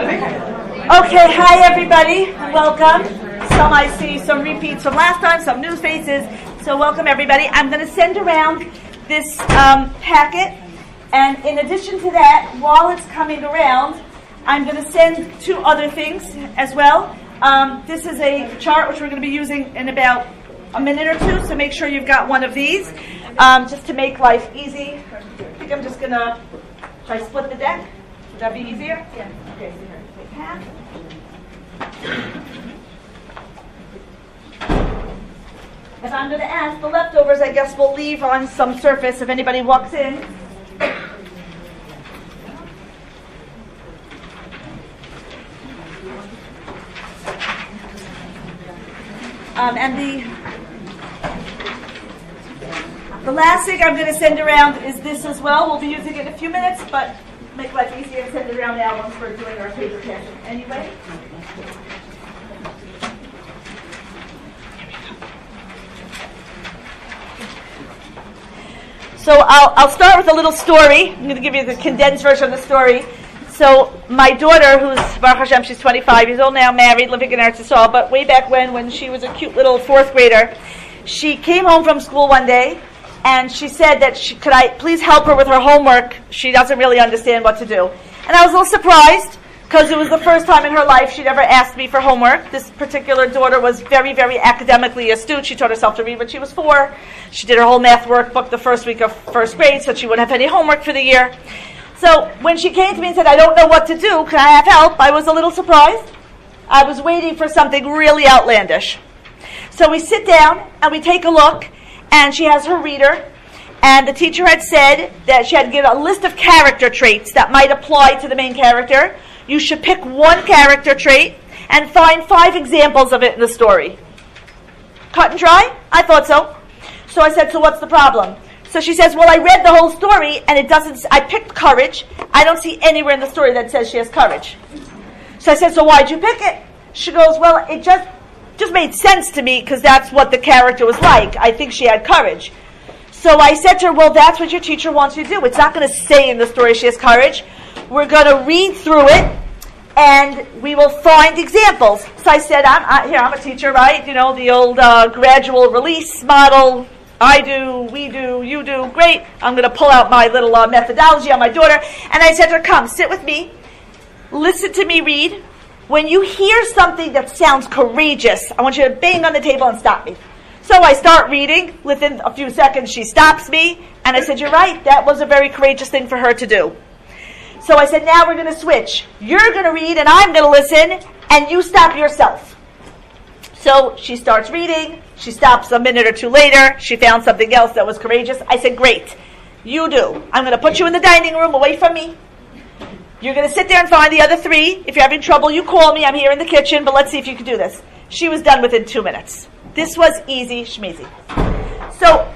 Okay, hi everybody, welcome. Some I see, some repeats from last time, some new faces. So welcome everybody. I'm going to send around this packet, and in addition to that, while it's coming around, I'm going to send two other things as well. This is a chart which we're going to be using in about a minute or two, so make sure you've got one of these, just to make life easy. I think I'm just going to try split the deck. Would that be easier? Yeah. Okay, so here, take half. If I'm going to ask, the leftovers I guess we'll leave on some surface if anybody walks in. And the last thing I'm going to send around is this as well. We'll be using it in a few minutes, but make life easier to send it around now once we're doing our paper testing anyway. So I'll start with a little story. I'm going to give you the condensed version of the story. So my daughter, who's, Baruch Hashem, she's 25 years old now, married, living in Eretz Yisrael, but way back when she was a cute little fourth grader, she came home from school one day, and she said that could I please help her with her homework? She doesn't really understand what to do. And I was a little surprised, because it was the first time in her life she'd ever asked me for homework. This particular daughter was very, very academically astute. She taught herself to read when she was 4. She did her whole math workbook the first week of first grade, so she wouldn't have any homework for the year. So when she came to me and said, I don't know what to do, can I have help? I was a little surprised. I was waiting for something really outlandish. So we sit down and we take a look, and she has her reader, and the teacher had said that she had to give a list of character traits that might apply to the main character. You should pick one character trait and find 5 examples of it in the story. Cut and dry? I thought so. So I said, so what's the problem? So she says, well, I read the whole story, and I picked courage. I don't see anywhere in the story that says she has courage. So I said, so why'd you pick it? She goes, well, it just made sense to me because that's what the character was like. I think she had courage. So I said to her, well, that's what your teacher wants you to do. It's not going to say in the story she has courage. We're going to read through it, and we will find examples. So I said, I'm a teacher, right? You know, the old gradual release model. I do, we do, you do, great. I'm going to pull out my little methodology on my daughter. And I said to her, come, sit with me. Listen to me read. When you hear something that sounds courageous, I want you to bang on the table and stop me. So I start reading. Within a few seconds, she stops me. And I said, you're right. That was a very courageous thing for her to do. So I said, now we're going to switch. You're going to read and I'm going to listen, and you stop yourself. So she starts reading. She stops a minute or two later. She found something else that was courageous. I said, great. You do. I'm going to put you in the dining room away from me. You're going to sit there and find the other 3. If you're having trouble, you call me. I'm here in the kitchen, but let's see if you can do this. She was done within 2 minutes. This was easy schmeezy. So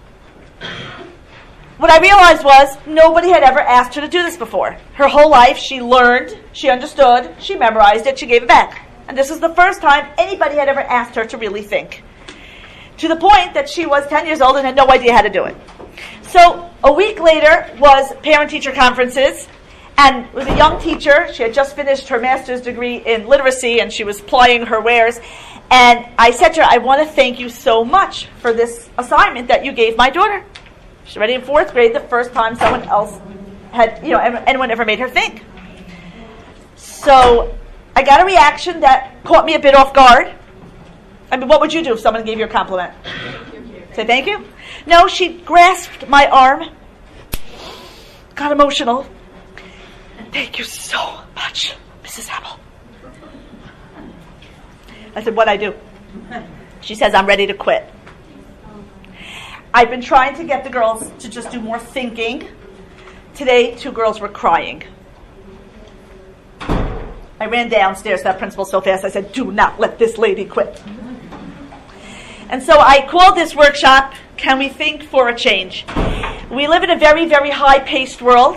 what I realized was nobody had ever asked her to do this before. Her whole life, she learned, she understood, she memorized it, she gave it back. And this was the first time anybody had ever asked her to really think. To the point that she was 10 years old and had no idea how to do it. So a week later was parent-teacher conferences, and with a young teacher, she had just finished her master's degree in literacy, and she was plying her wares. And I said to her, I want to thank you so much for this assignment that you gave my daughter. She's already in 4th grade, the first time someone else had, anyone ever made her think. So I got a reaction that caught me a bit off guard. I mean, what would you do if someone gave you a compliment? Say thank you? No, she grasped my arm, got emotional. Thank you so much, Mrs. Apple. I said, what'd I do? She says, I'm ready to quit. I've been trying to get the girls to just do more thinking. Today, 2 girls were crying. I ran downstairs to that principal so fast, I said, do not let this lady quit. And so I called this workshop, Can We Think for a Change? We live in a very, very high-paced world,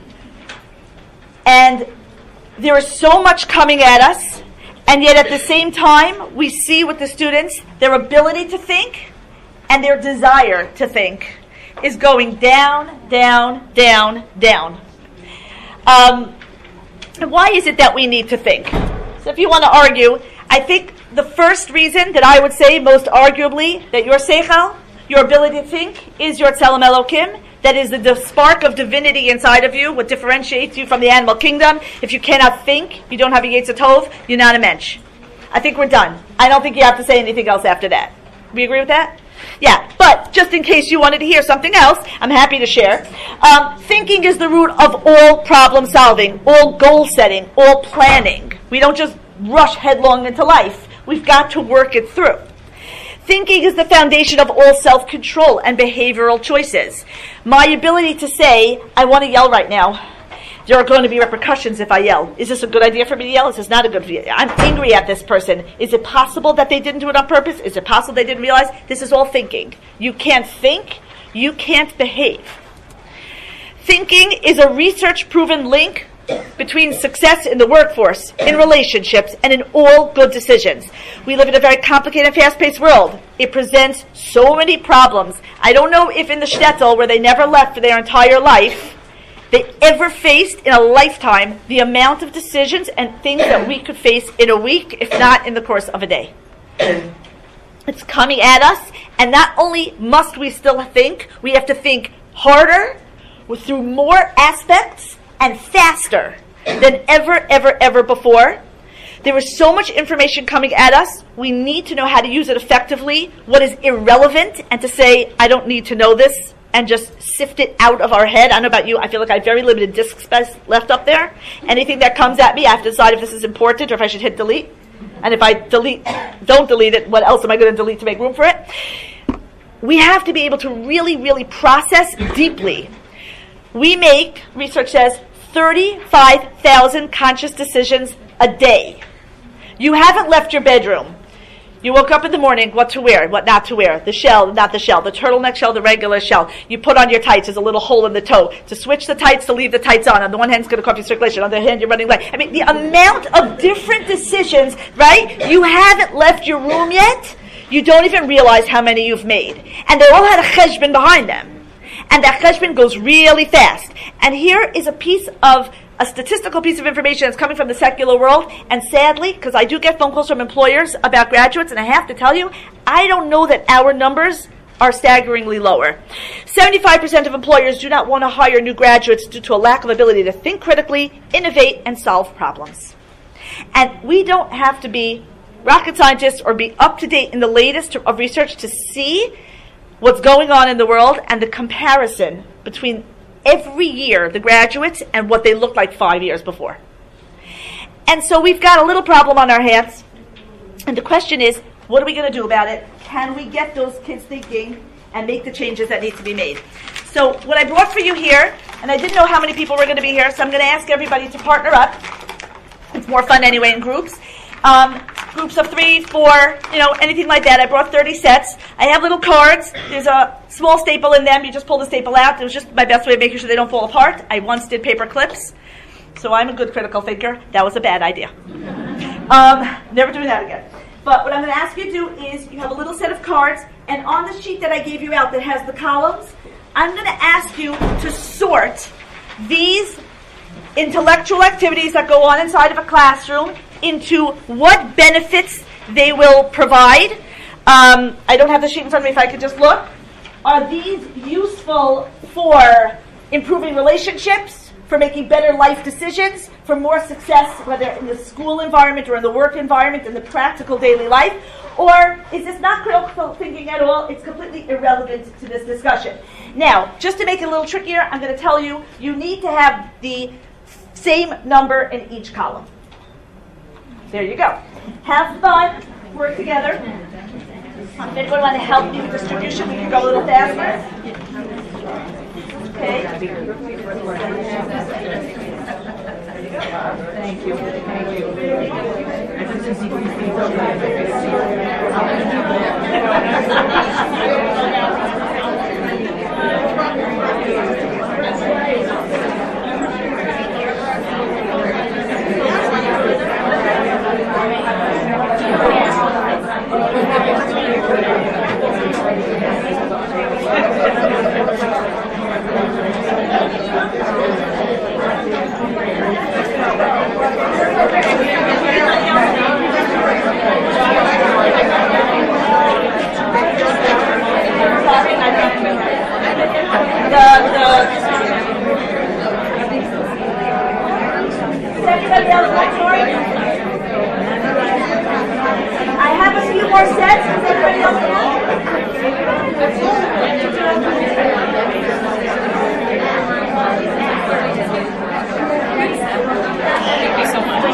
and there is so much coming at us, and yet at the same time, we see with the students, their ability to think and their desire to think is going down, down, down, down. And why is it that we need to think? So if you want to argue, I think the first reason that I would say most arguably that your seichel, your ability to think, is your tzelem Elokim. That is the spark of divinity inside of you, what differentiates you from the animal kingdom. If you cannot think, you don't have a Yetzer Tov, you're not a mensch. I think we're done. I don't think you have to say anything else after that. We agree with that? Yeah, but just in case you wanted to hear something else, I'm happy to share. Thinking is the root of all problem solving, all goal setting, all planning. We don't just rush headlong into life. We've got to work it through. Thinking is the foundation of all self-control and behavioral choices. My ability to say, I want to yell right now. There are going to be repercussions if I yell. Is this a good idea for me to yell? Is this not a good idea? I'm angry at this person. Is it possible that they didn't do it on purpose? Is it possible they didn't realize? This is all thinking. You can't think, you can't behave. Thinking is a research-proven link between success in the workforce, in relationships, and in all good decisions. We live in a very complicated, fast-paced world. It presents so many problems. I don't know if in the shtetl, where they never left for their entire life, they ever faced in a lifetime the amount of decisions and things that we could face in a week, if not in the course of a day. It's coming at us, and not only must we still think, we have to think harder, through more aspects, and faster than ever before. There is so much information coming at us. We need to know how to use it effectively, what is irrelevant, and to say, I don't need to know this, and just sift it out of our head. I don't know about you, I feel like I have very limited disk space left up there. Anything that comes at me, I have to decide if this is important or if I should hit delete. And if I don't delete it, what else am I going to delete to make room for it? We have to be able to really, really process deeply. We make, research says, 35,000 conscious decisions a day. You haven't left your bedroom. You woke up in the morning, what to wear, what not to wear, the shell, not the shell, the turtleneck shell, the regular shell. You put on your tights, there's a little hole in the toe. To switch the tights, to leave the tights on the one hand, it's going to cause you circulation. On the other hand, you're running late. I mean, the amount of different decisions, right? You haven't left your room yet. You don't even realize how many you've made. And they all had a cheshbon behind them. And that cheshbon goes really fast. And here is a statistical piece of information that's coming from the secular world. And sadly, because I do get phone calls from employers about graduates, and I have to tell you, I don't know that our numbers are staggeringly lower. 75% of employers do not want to hire new graduates due to a lack of ability to think critically, innovate, and solve problems. And we don't have to be rocket scientists or be up to date in the latest of research to see what's going on in the world and the comparison between every year the graduates and what they looked like 5 years before. And so we've got a little problem on our hands. And the question is, what are we going to do about it? Can we get those kids thinking and make the changes that need to be made? So what I brought for you here, and I didn't know how many people were going to be here, so I'm going to ask everybody to partner up. It's more fun anyway in groups. Groups of 3, 4, anything like that. I brought 30 sets. I have little cards. There's a small staple in them. You just pull the staple out. It was just my best way of making sure they don't fall apart. I once did paper clips, so I'm a good critical thinker. That was a bad idea. Never do that again. But what I'm going to ask you to do is, you have a little set of cards, and on the sheet that I gave you out that has the columns, I'm going to ask you to sort these intellectual activities that go on inside of a classroom into what benefits they will provide. I don't have the sheet in front of me, if I could just look. Are these useful for improving relationships, for making better life decisions, for more success, whether in the school environment or in the work environment, in the practical daily life? Or is this not critical thinking at all? It's completely irrelevant to this discussion. Now, just to make it a little trickier, I'm going to tell you, you need to have the same number in each column. There you go. Have fun. Work together. If anyone want to help me with distribution, we can go a little faster. Okay. Thank you. Thank you. else want toys? I have a few more sets. Does anybody else want? Thank you so much.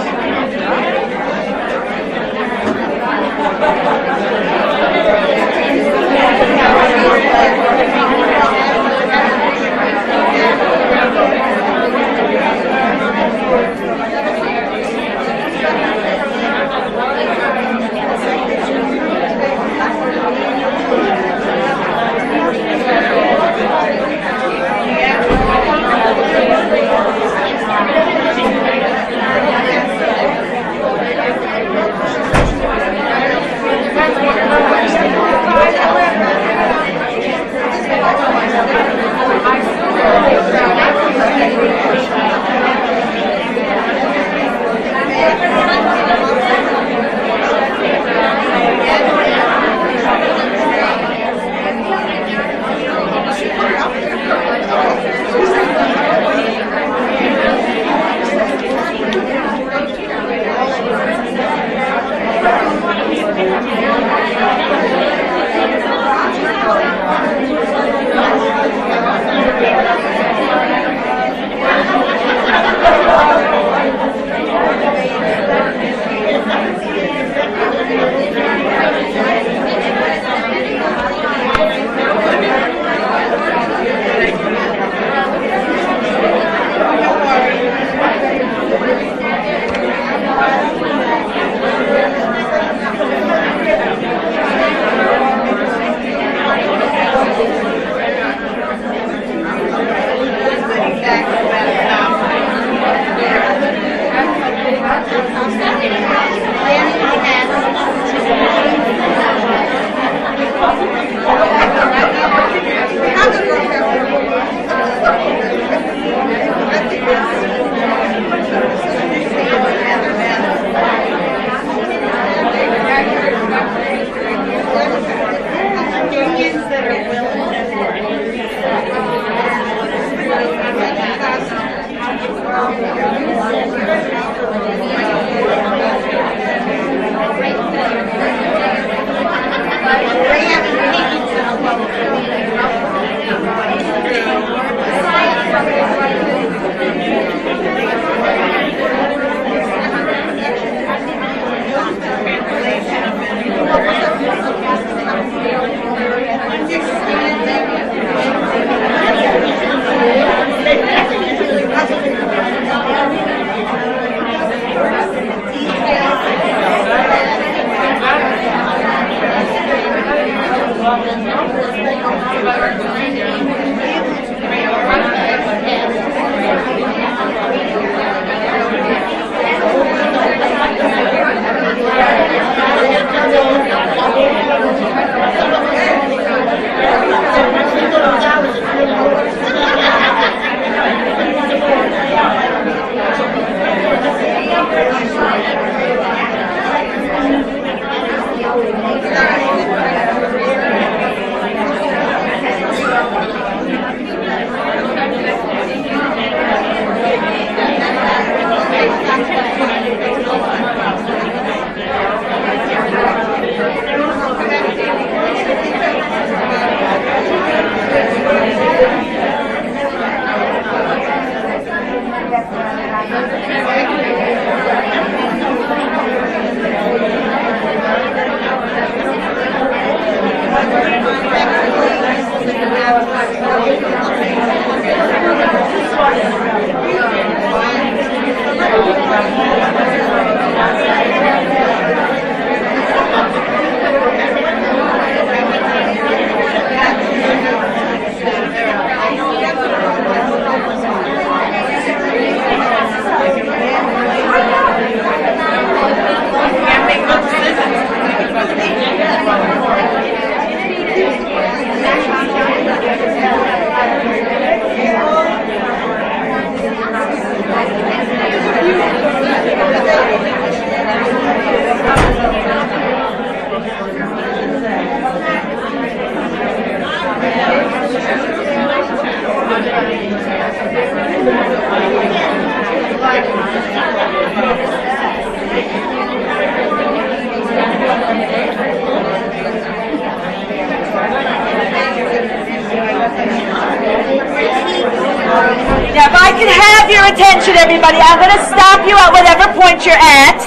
attention, everybody. I'm going to stop you at whatever point you're at.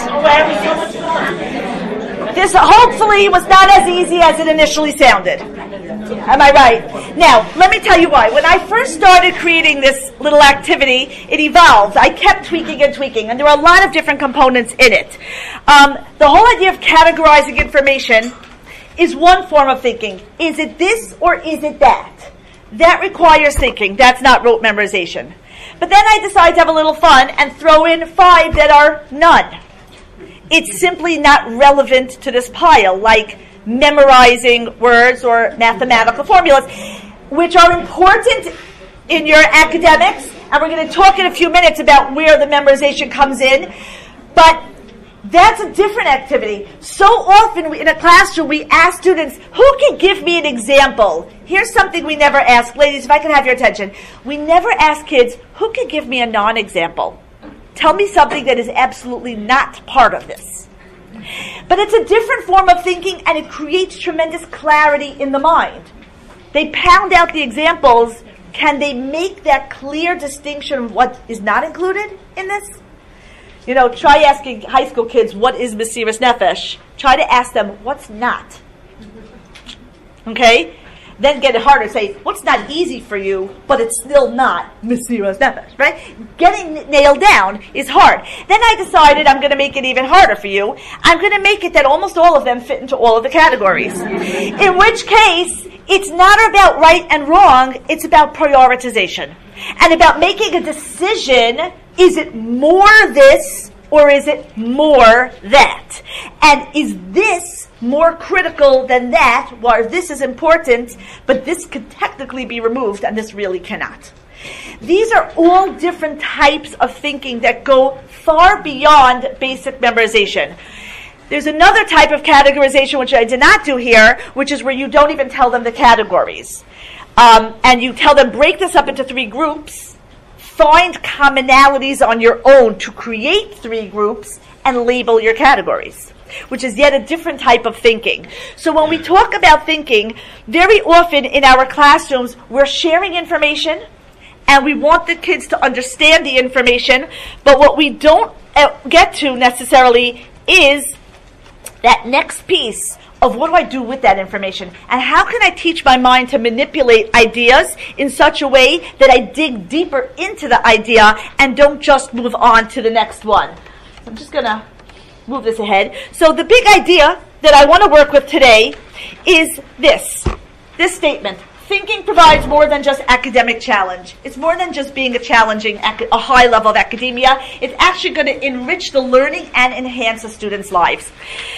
This hopefully was not as easy as it initially sounded. Am I right? Now, let me tell you why. When I first started creating this little activity, it evolved. I kept tweaking and tweaking, and there are a lot of different components in it. The whole idea of categorizing information is one form of thinking. Is it this or is it that? That requires thinking. That's not rote memorization. But then I decided to have a little fun and throw in 5 that are none. It's simply not relevant to this pile, like memorizing words or mathematical formulas, which are important in your academics, and we're going to talk in a few minutes about where the memorization comes in, but that's a different activity. So often in a classroom we ask students, who can give me an example? Here's something we never ask. Ladies, if I can have your attention. We never ask kids, who can give me a non-example? Tell me something that is absolutely not part of this. But it's a different form of thinking, and it creates tremendous clarity in the mind. They pound out the examples. Can they make that clear distinction of what is not included in this? You know, try asking high school kids, what is Mesiras Nefesh? Try to ask them, what's not? Okay? Then get it harder. Say, what's not easy for you, but it's still not Mesiras Nefesh, right? Getting nailed down is hard. Then I decided I'm going to make it even harder for you. I'm going to make it that almost all of them fit into all of the categories. In which case, it's not about right and wrong, it's about prioritization. And about making a decision, is it more this or is it more that? And is this more critical than that, where this is important, but this could technically be removed and this really cannot? These are all different types of thinking that go far beyond basic memorization. There's another type of categorization which I did not do here, which is where you don't even tell them the categories. And you tell them, break this up into 3 groups, find commonalities on your own to create 3 groups, and label your categories, which is yet a different type of thinking. So when we talk about thinking, very often in our classrooms, we're sharing information, and we want the kids to understand the information, but what we don't get to necessarily is that next piece of what do I do with that information, and how can I teach my mind to manipulate ideas in such a way that I dig deeper into the idea and don't just move on to the next one. I'm just going to move this ahead. So the big idea that I want to work with today is this statement. Thinking provides more than just academic challenge. It's more than just being a high level of academia. It's actually going to enrich the learning and enhance the students' lives.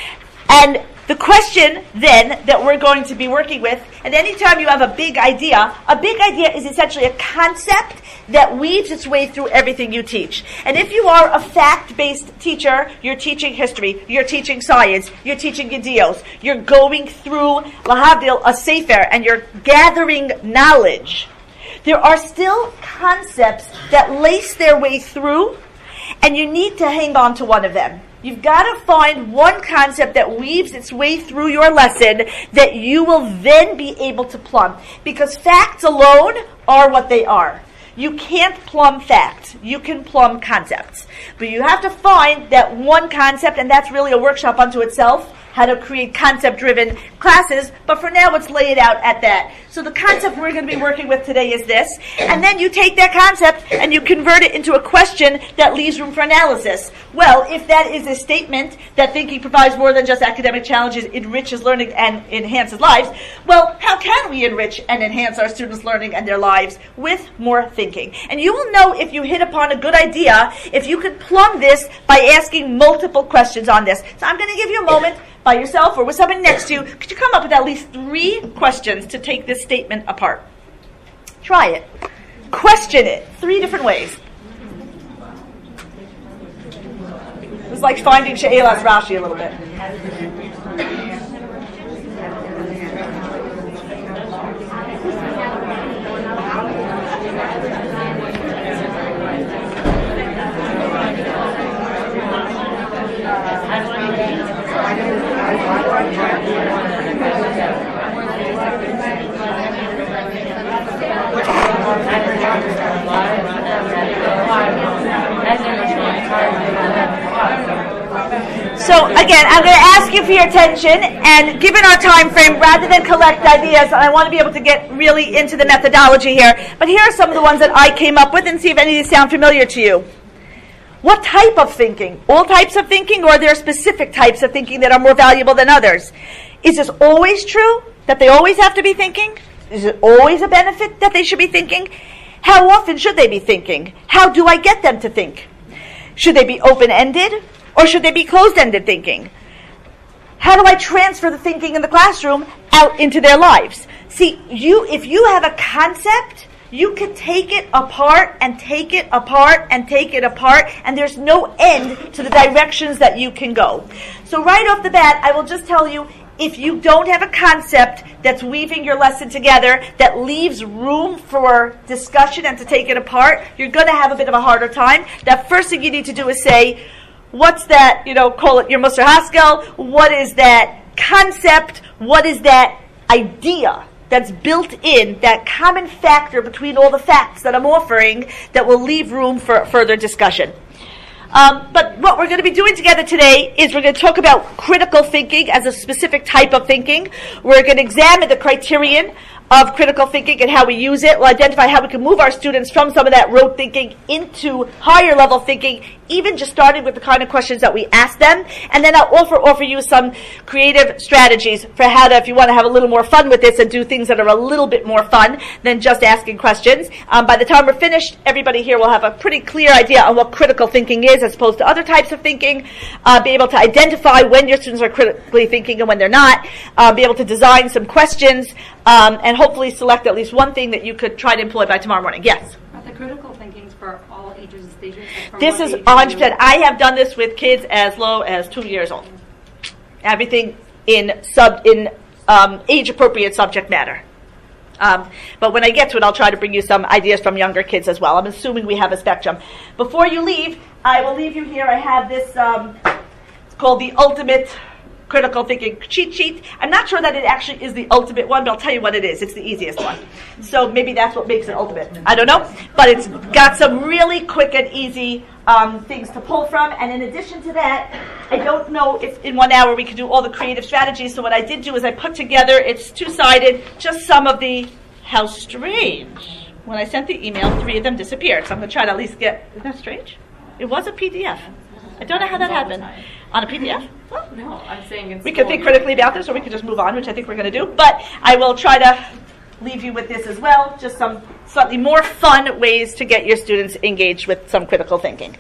And the question then that we're going to be working with, and anytime you have a big idea is essentially a concept that weaves its way through everything you teach. And if you are a fact-based teacher, you're teaching history, you're teaching science, you're teaching Yediot, you're going through Lahavdil, a Sefer, and you're gathering knowledge. There are still concepts that lace their way through, and you need to hang on to one of them. You've got to find one concept that weaves its way through your lesson that you will then be able to plumb. Because facts alone are what they are. You can't plumb facts. You can plumb concepts. But you have to find that one concept, and that's really a workshop unto itself, how to create concept-driven classes, but for now let's lay it out at that. So the concept we're going to be working with today is this, and then you take that concept and you convert it into a question that leaves room for analysis. Well, if that is a statement that thinking provides more than just academic challenges, enriches learning and enhances lives, well, how can we enrich and enhance our students' learning and their lives with more thinking? And you will know if you hit upon a good idea, if you could plumb this by asking multiple questions on this. So I'm going to give you a moment by yourself or with somebody next to you. Could you come up with at least 3 questions to take this statement apart? Try it. Question it 3 different ways. It was like finding She'elas Rashi a little bit. So again, I'm going to ask you for your attention, and given our time frame, rather than collect ideas, I want to be able to get really into the methodology here. But here are some of the ones that I came up with, and see if any of these sound familiar to you. What type of thinking? All types of thinking, or are there specific types of thinking that are more valuable than others? Is this always true, that they always have to be thinking? Is it always a benefit that they should be thinking? How often should they be thinking? How do I get them to think? Should they be open-ended, or should they be closed-ended thinking? How do I transfer the thinking in the classroom out into their lives? See, if you have a concept, you could take it apart and take it apart and take it apart, and there's no end to the directions that you can go. So right off the bat, I will just tell you, if you don't have a concept that's weaving your lesson together, that leaves room for discussion and to take it apart, you're going to have a bit of a harder time. That first thing you need to do is say, what's that, call it your Musar Haskell, what is that concept, what is that idea that's built in, that common factor between all the facts that I'm offering that will leave room for further discussion. But what we're going to be doing together today is we're going to talk about critical thinking as a specific type of thinking. We're going to examine the criterion of critical thinking and how we use it. We'll identify how we can move our students from some of that rote thinking into higher level thinking, even just starting with the kind of questions that we ask them. And then I'll offer you some creative strategies for how to, if you want to have a little more fun with this and do things that are a little bit more fun than just asking questions. By the time we're finished, everybody here will have a pretty clear idea on what critical thinking is as opposed to other types of thinking, be able to identify when your students are critically thinking and when they're not, be able to design some questions, and hopefully select at least one thing that you could try to employ by tomorrow morning. Yes? Are the critical thinkings for all ages and stages? This is 100%. I have done this with kids as low as 2 years old. Everything in age-appropriate subject matter. But when I get to it, I'll try to bring you some ideas from younger kids as well. I'm assuming we have a spectrum. Before you leave, I will leave you here. I have this, it's called the Ultimate Critical Thinking Cheat Sheet. I'm not sure that it actually is the ultimate one, but I'll tell you what it is. It's the easiest one. So maybe that's what makes it ultimate. I don't know. But it's got some really quick and easy things to pull from. And in addition to that, I don't know if in 1 hour we could do all the creative strategies. So what I did do is I put together, it's two-sided, just some of the, how strange. When I sent the email, 3 of them disappeared. So I'm going to try to at least get, isn't that strange? It was a PDF. I don't know how that happened. On a PDF? Well, no, I'm saying it's... We could think critically about this, or we could just move on, which I think we're going to do. But I will try to leave you with this as well, just some slightly more fun ways to get your students engaged with some critical thinking.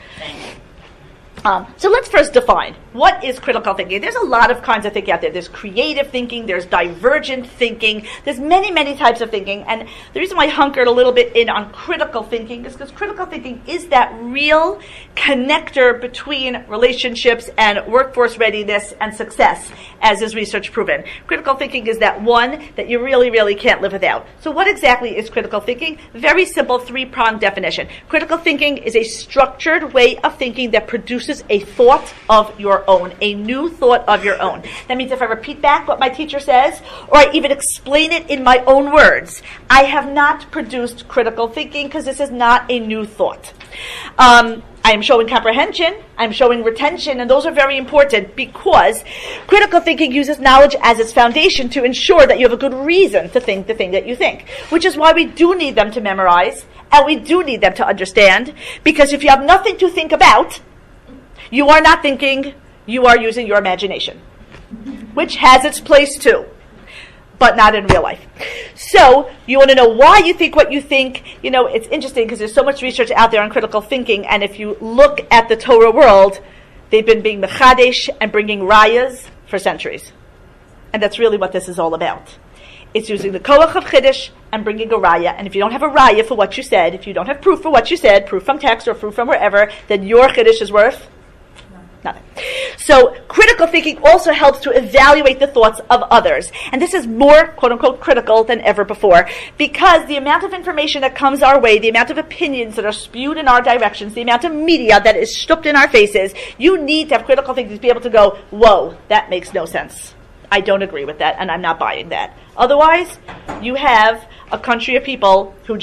So let's first define, what is critical thinking? There's a lot of kinds of thinking out there. There's creative thinking, there's divergent thinking, there's many, many types of thinking. And the reason why I hunkered a little bit in on critical thinking is because critical thinking is that real connector between relationships and workforce readiness and success, as is research proven. Critical thinking is that one that you really, really can't live without. So what exactly is critical thinking? Very simple 3-pronged definition. Critical thinking is a structured way of thinking that produces a thought of your own, a new thought of your own. That means if I repeat back what my teacher says, or I even explain it in my own words, I have not produced critical thinking because this is not a new thought. I am showing comprehension, I'm showing retention, and those are very important because critical thinking uses knowledge as its foundation to ensure that you have a good reason to think the thing that you think, which is why we do need them to memorize, and we do need them to understand, because if you have nothing to think about, you are not thinking, you are using your imagination, which has its place too, but not in real life. So you want to know why you think what you think. It's interesting because there's so much research out there on critical thinking, and if you look at the Torah world, they've been being mechadesh and bringing rayas for centuries. And that's really what this is all about. It's using the koach of chiddush and bringing a raya. And if you don't have a raya for what you said, if you don't have proof for what you said, proof from text or proof from wherever, then your chiddush is worth nothing. So critical thinking also helps to evaluate the thoughts of others. And this is more, quote-unquote, critical than ever before, because the amount of information that comes our way, the amount of opinions that are spewed in our directions, the amount of media that is shoved in our faces, you need to have critical thinking to be able to go, whoa, that makes no sense. I don't agree with that, and I'm not buying that. Otherwise, you have a country of people who just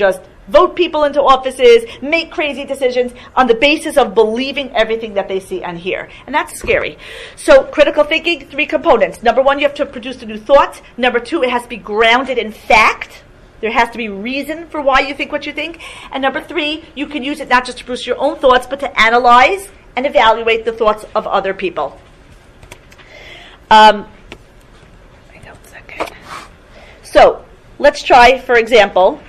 vote people into offices, make crazy decisions on the basis of believing everything that they see and hear. And that's scary. So critical thinking, 3 components. Number 1, you have to produce a new thought. Number 2, it has to be grounded in fact. There has to be reason for why you think what you think. And number 3, you can use it not just to produce your own thoughts, but to analyze and evaluate the thoughts of other people. So, let's try, for example,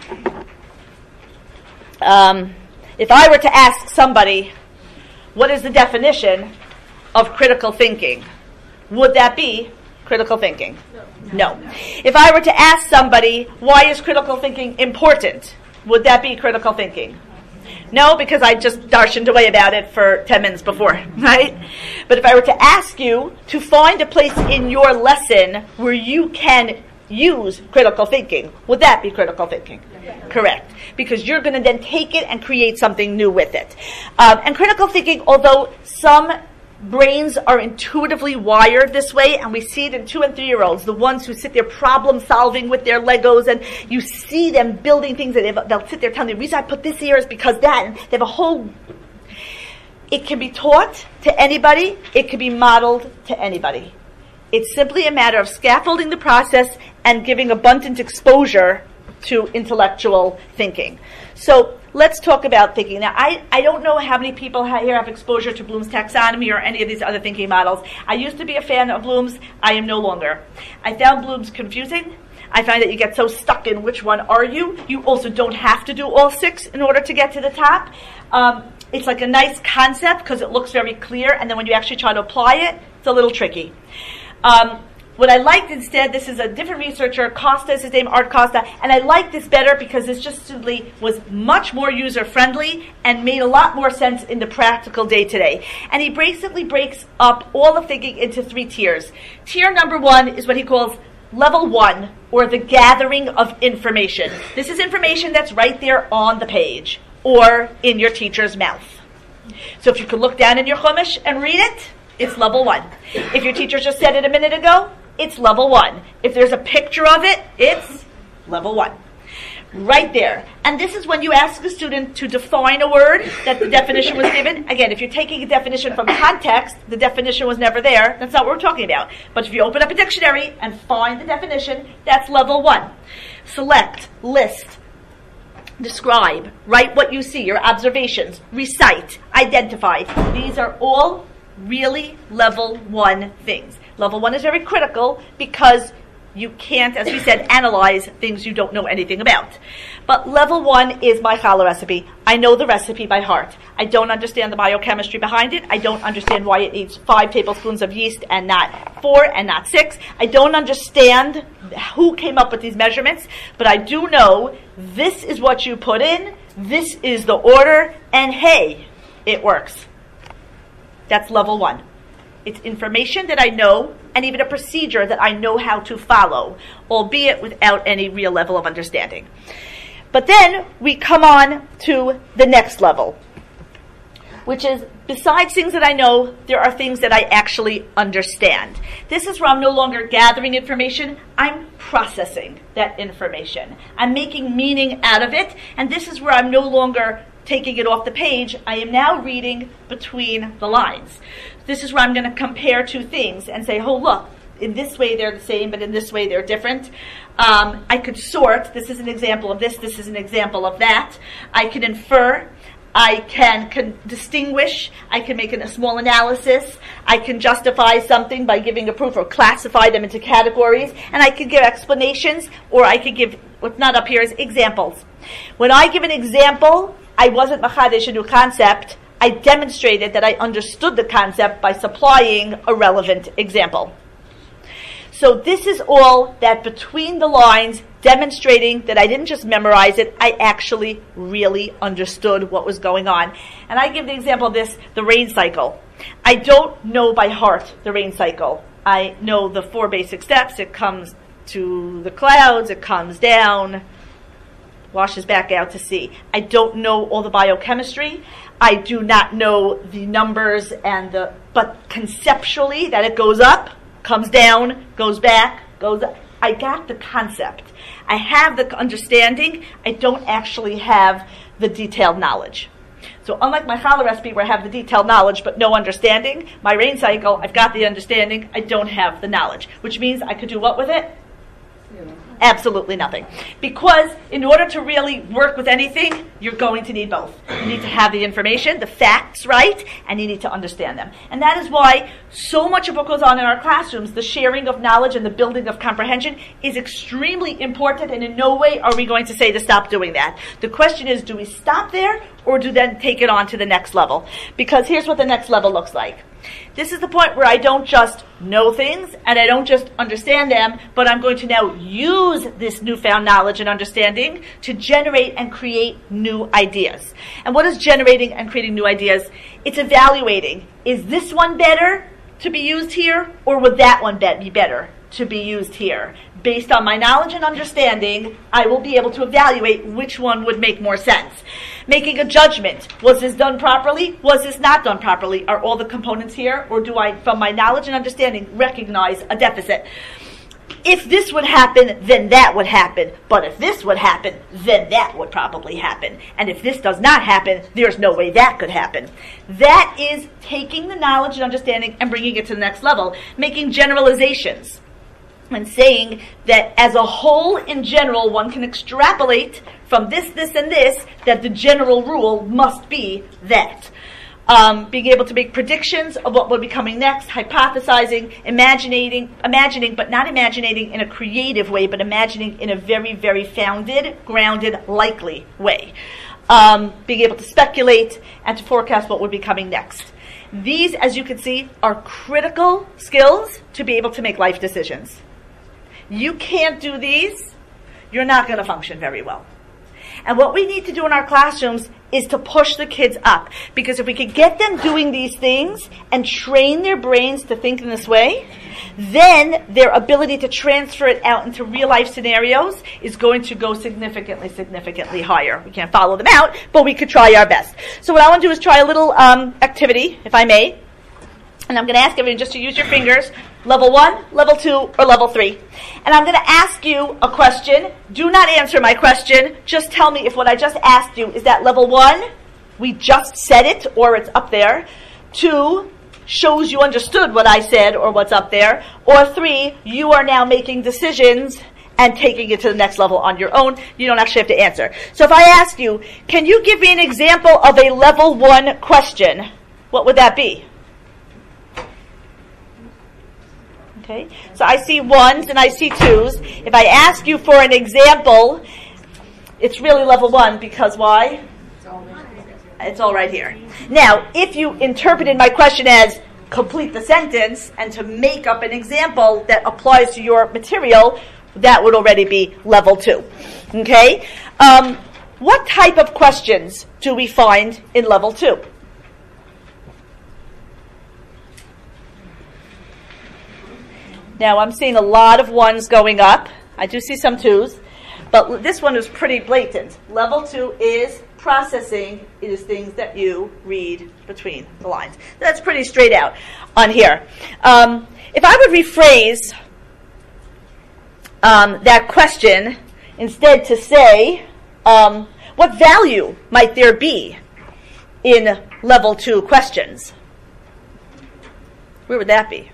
if I were to ask somebody, what is the definition of critical thinking? Would that be critical thinking? No. If I were to ask somebody, why is critical thinking important? Would that be critical thinking? No, because I just darshaned away about it for 10 minutes before, right? But if I were to ask you to find a place in your lesson where you can use critical thinking, would that be critical thinking? Yeah. Correct. Because you're going to then take it and create something new with it. And critical thinking, although some brains are intuitively wired this way, and we see it in 2 and 3-year-olds, the ones who sit there problem solving with their Legos, and you see them building things, and they'll sit there telling you, the reason I put this here is because that, and they have a whole... It can be taught to anybody, it can be modeled to anybody. It's simply a matter of scaffolding the process and giving abundant exposure to intellectual thinking. So let's talk about thinking. Now, I don't know how many people here have exposure to Bloom's taxonomy or any of these other thinking models. I used to be a fan of Bloom's. I am no longer. I found Bloom's confusing. I find that you get so stuck in which one are you. You also don't have to do all 6 in order to get to the top. It's like a nice concept because it looks very clear, and then when you actually try to apply it, it's a little tricky. What I liked instead, this is a different researcher, Costa is his name, Art Costa, and I liked this better because this just simply was much more user-friendly and made a lot more sense in the practical day-to-day. And he basically breaks up all the thinking into 3 tiers. Tier number 1 is what he calls level 1, or the gathering of information. This is information that's right there on the page, or in your teacher's mouth. So if you could look down in your Chumash and read it, it's level 1. If your teacher just said it a minute ago, it's level 1. If there's a picture of it, it's level 1. Right there. And this is when you ask a student to define a word that the definition was given. Again, if you're taking a definition from context, the definition was never there. That's not what we're talking about. But if you open up a dictionary and find the definition, that's level 1. Select, list, describe, write what you see, your observations, recite, identify. These are all really level 1 things. Level 1 is very critical because you can't, as we said, analyze things you don't know anything about. But level 1 is my challah recipe. I know the recipe by heart. I don't understand the biochemistry behind it. I don't understand why it needs 5 tablespoons of yeast and not 4 and not 6. I don't understand who came up with these measurements, but I do know this is what you put in, this is the order, and hey, it works. That's level 1. It's information that I know, and even a procedure that I know how to follow, albeit without any real level of understanding. But then we come on to the next level, which is, besides things that I know, there are things that I actually understand. This is where I'm no longer gathering information, I'm processing that information. I'm making meaning out of it, and this is where I'm no longer taking it off the page. I am now reading between the lines. This is where I'm going to compare 2 things and say, oh, look, in this way they're the same, but in this way they're different. I could sort. This is an example of this. This is an example of that. I can infer. I can distinguish. I can make a small analysis. I can justify something by giving a proof or classify them into categories. And I can give explanations, or I could give, what's not up here is examples. When I give an example, I wasn't machadesh a new concept. I demonstrated that I understood the concept by supplying a relevant example. So this is all that between the lines, demonstrating that I didn't just memorize it, I actually really understood what was going on. And I give the example of this, the rain cycle. I don't know by heart the rain cycle. I know the 4 basic steps. It comes to the clouds, it comes down, washes back out to sea. I don't know all the biochemistry. I do not know the numbers but conceptually that it goes up, comes down, goes back, goes up. I got the concept. I have the understanding. I don't actually have the detailed knowledge. So unlike my challah recipe where I have the detailed knowledge but no understanding, my rain cycle, I've got the understanding, I don't have the knowledge. Which means I could do what with it? Absolutely nothing. Because in order to really work with anything, you're going to need both. You need to have the information, the facts right, and you need to understand them. And that is why so much of what goes on in our classrooms, the sharing of knowledge and the building of comprehension, is extremely important, and in no way are we going to say to stop doing that. The question is, do we stop there, or do then take it on to the next level? Because here's what the next level looks like. This is the point where I don't just know things and I don't just understand them, but I'm going to now use this newfound knowledge and understanding to generate and create new ideas. And what is generating and creating new ideas? It's evaluating. Is this one better to be used here, or would that one be better to be used here? Based on my knowledge and understanding, I will be able to evaluate which one would make more sense. Making a judgment. Was this done properly? Was this not done properly? Are all the components here? Or do I, from my knowledge and understanding, recognize a deficit? If this would happen, then that would happen. But if this would happen, then that would probably happen. And if this does not happen, there's no way that could happen. That is taking the knowledge and understanding and bringing it to the next level. Making generalizations. And saying that as a whole, in general, one can extrapolate from this, and this, that the general rule must be that. Being able to make predictions of what will be coming next, hypothesizing, imagining, but not imagining in a creative way, but imagining in a very, very founded, grounded, likely way. Being able to speculate and to forecast what would be coming next. These, as you can see, are critical skills to be able to make life decisions. You can't do these, you're not going to function very well. And what we need to do in our classrooms is to push the kids up. Because if we could get them doing these things and train their brains to think in this way, then their ability to transfer it out into real life scenarios is going to go significantly, significantly higher. We can't follow them out, but we could try our best. So what I want to do is try a little activity, if I may. And I'm going to ask everyone just to use your fingers, level 1, level 2, or level 3. And I'm going to ask you a question. Do not answer my question. Just tell me if what I just asked you is that level 1, we just said it, or it's up there. 2, shows you understood what I said or what's up there. Or 3, you are now making decisions and taking it to the next level on your own. You don't actually have to answer. So if I ask you, can you give me an example of a level 1 question? What would that be? Okay, so I see 1s and I see 2s. If I ask you for an example, it's really level 1 because why? It's all right here. Now, if you interpreted my question as complete the sentence and to make up an example that applies to your material, that would already be level 2. Okay? What type of questions do we find in level 2? Now, I'm seeing a lot of 1s going up. I do see some 2s. But this one is pretty blatant. Level 2 is processing. It is things that you read between the lines. That's pretty straight out on here. If I would rephrase that question instead to say, what value might there be in level 2 questions? Where would that be?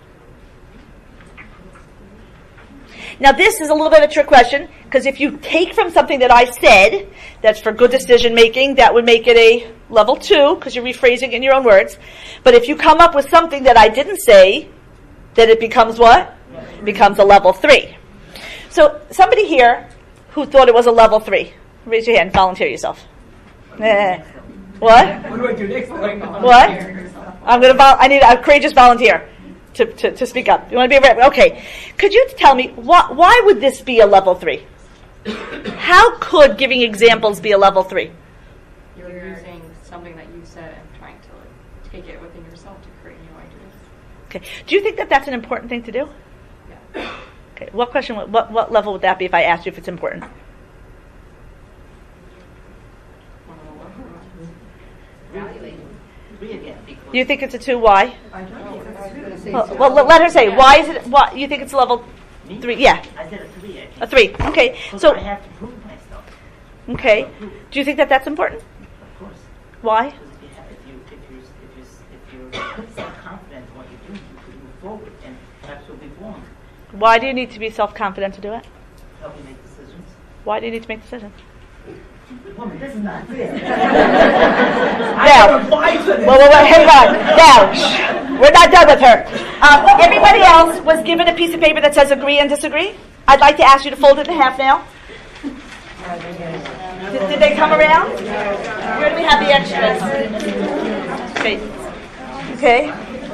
Now, this is a little bit of a trick question, because if you take from something that I said, that's for good decision making, that would make it a level 2, because you're rephrasing in your own words. But if you come up with something that I didn't say, then it becomes what? It becomes a level 3. So, somebody here who thought it was a level 3, raise your hand, volunteer yourself. What? What do I do next? What? I need a courageous volunteer to speak up. You want to be okay? Could you tell me why would this be a level 3? How could giving examples be a level 3? You're using something that you said and trying to take it within yourself to create new ideas. Okay. Do you think that that's an important thing to do? Yeah. Okay. What question? What level would that be if I asked you if it's important? Do you think it's a 2? Why? Well, let her say. Why is it? Why you think it's level? Me? 3, yeah. I said a 3. I A 3. Okay. So, I have to prove myself. okay. Do you think that that's important? Of course. Why? Because if you're self-confident in what you're doing, you can move forward, and perhaps you'll be wrong. Why do you need to be self-confident to do it? Help you make decisions. Why do you need to make decisions? Woman, this is not fair. Now, wait, hang on. Now, we're not done with her. Everybody else was given a piece of paper that says agree and disagree. I'd like to ask you to fold it in half now. Did they come around? Where do we have the extras? Okay.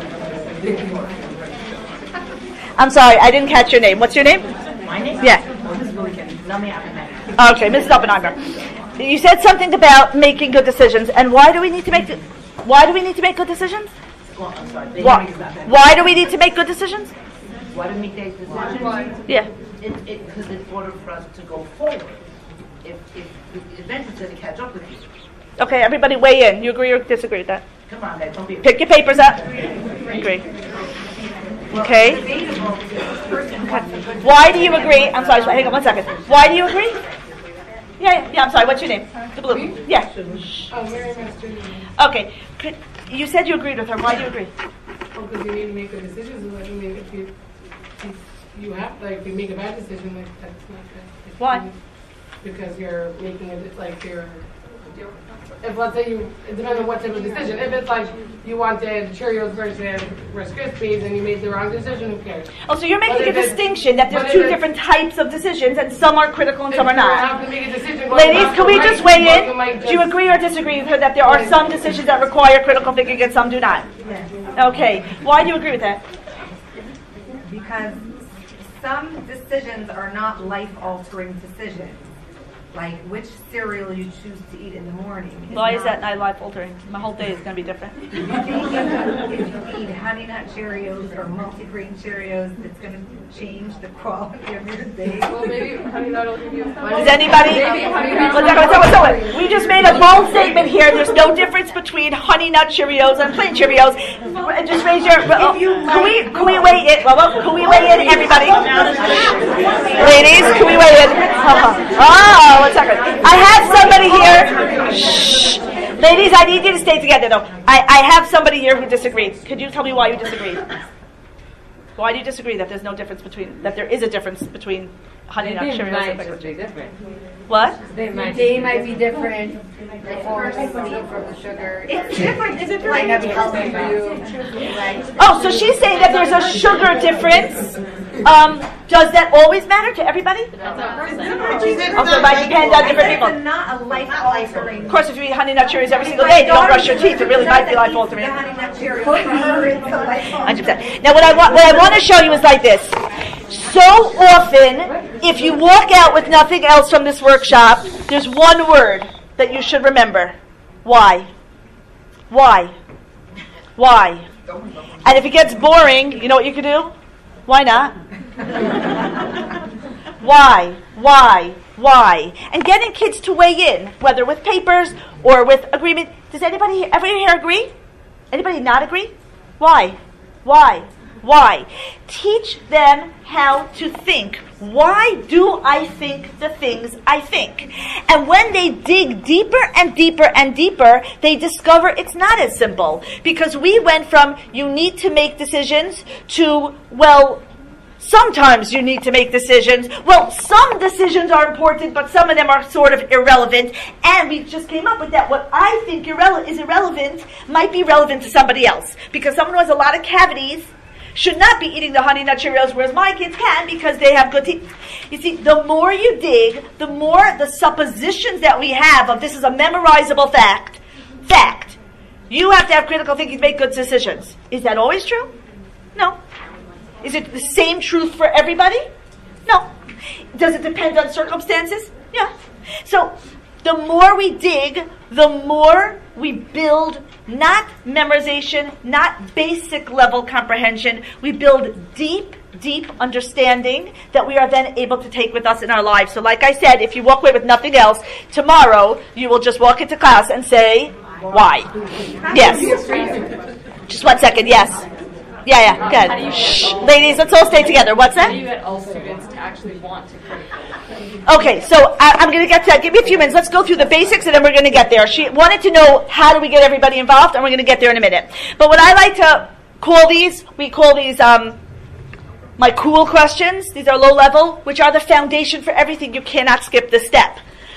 I'm sorry, I didn't catch your name. What's your name? My name? Yeah. Oh, this is really good. Nami Oppenheimer. Okay, Mrs. Oppenheimer. You said something about making good decisions, and why do we need to make good decisions? Well, I'm sorry. The Why, hearing is not that. why do we need to make good decisions? Why do we make those decisions? Yeah. Because in order for us to go forward, if the event is going to catch up with you. Okay, everybody weigh in. You agree or disagree with that? Come on, guys, don't be. Pick your papers up. Agree. Okay. Why do you agree? I'm sorry, hang on 1 second. Why do you agree? Yeah, I'm sorry. What's your name? The blue. Yeah. Oh, Mary Master. Okay. You said you agreed with her. Why do you agree? Oh, because you need to make a decision. I mean, if you have, like, if you make a bad decision, like, that's not good. Why? Because you're making it, like, if let's say it depends on what type of decision. If it's like you wanted Cheerios versus Rice Krispies and you made the wrong decision, who cares? Oh, so you're making But a if it's- distinction that there's but if two it's- different types of decisions, and some are critical and some are If you not. have to make a decision going Ladies, left can or we right, just weigh you might in? just- Do you agree or disagree with her that there are some decisions that require critical thinking and some do not? Okay. Why do you agree with that? Because some decisions are not life-altering decisions. Like which cereal you choose to eat in the morning. Why is that not life altering? My whole day is going to be different. If you eat Honey Nut Cheerios or multigrain Cheerios, it's going to change the quality of your day. Well, maybe Honey Nut will give you. Does anybody? We just made a bold statement here. There's no difference between Honey Nut Cheerios and plain Cheerios. Just raise your. Can we weigh in? Can we weigh in, everybody? Ladies, can we weigh in? Oh, 1 second. I have somebody here. Shh. Ladies, I need you to stay together, though. I have somebody here who disagrees. Could you tell me why you disagree? Why do you disagree that there's no difference between, that there is a difference between Honey Nut Cheerios and regular Cheerios? What? They might be different. The force from the sugar. It's different. It's like healthy for you. Oh, so she's saying that there's a sugar difference. Does that always matter to everybody? Also, it might depend on different people. It's not a life-altering. Of course, if you eat Honey Nut Cheerios every single day, you don't brush your teeth. It really might be life-altering. The Honey Nut Cheerios for her, it's a life-altering. 100%. Now, what I want to show you is like this. So often, if you walk out with nothing else from this workshop, there's one word that you should remember. Why? Why? Why? And if it gets boring, you know what you can do? Why not? Why? Why? Why? And getting kids to weigh in, whether with papers or with agreement. Does anybody ever here agree? Anybody not agree? Why? Why? Why? Teach them how to think. Why do I think the things I think? And when they dig deeper and deeper and deeper, they discover it's not as simple. Because we went from you need to make decisions to, well, sometimes you need to make decisions. Well, some decisions are important, but some of them are sort of irrelevant. And we just came up with that. What I think is irrelevant might be relevant to somebody else. Because someone who has a lot of cavities should not be eating the Honey Nut Cheerios, whereas my kids can because they have good teeth. You see, the more you dig, the more the suppositions that we have of this is a memorizable fact. You have to have critical thinking to make good decisions. Is that always true? No. Is it the same truth for everybody? No. Does it depend on circumstances? Yeah. So, the more we dig, the more we build not memorization, not basic level comprehension. We build deep, deep understanding that we are then able to take with us in our lives. So like I said, if you walk away with nothing else, tomorrow you will just walk into class and say, why? Yes. Just 1 second, yes. Yeah, How good. do you Shh, get all- ladies, let's all stay together. What's How that? do you get all students to actually want to critically? Okay, so I'm going to get to that. Give me a few minutes. Let's go through the basics, and then we're going to get there. She wanted to know how do we get everybody involved, and we're going to get there in a minute. But what I like to call these, we call these my cool questions. These are low level, which are the foundation for everything. You cannot skip this step.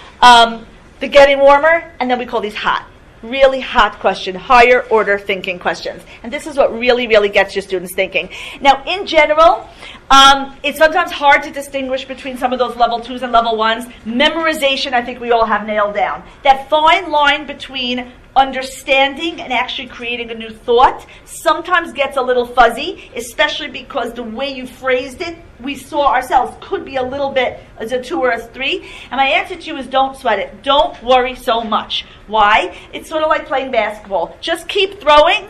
The getting warmer, and then we call these hot. Really hot question, higher order thinking questions. And this is what really, really gets your students thinking. Now, in general, it's sometimes hard to distinguish between some of those level 2s and level 1s. Memorization, I think we all have nailed down. That fine line between understanding and actually creating a new thought sometimes gets a little fuzzy, especially because the way you phrased it, we saw ourselves, could be a little bit as a 2 or a 3. And my answer to you is don't sweat it. Don't worry so much. Why? It's sort of like playing basketball. Just keep throwing,